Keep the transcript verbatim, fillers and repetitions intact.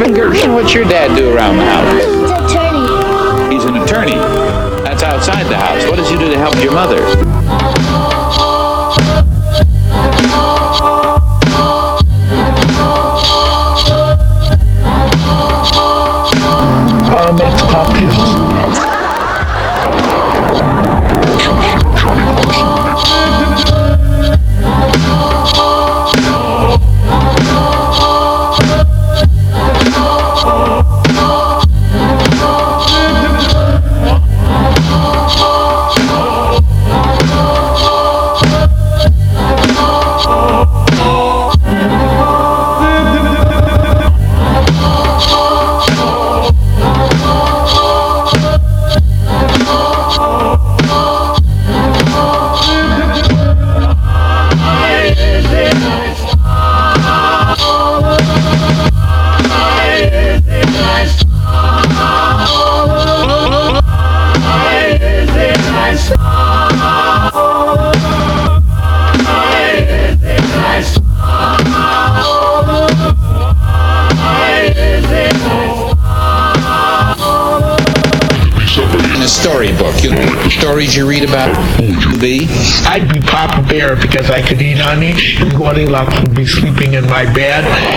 Marvin Gershon? What's your dad do around the house? He's an attorney. He's an attorney. That's outside the house. What does he do to help your mother? Uh, makes cocktails. In a storybook, you know, stories you read about be? I'd be Papa Bear because I could eat honey, and Goldilocks would be sleeping in my bed.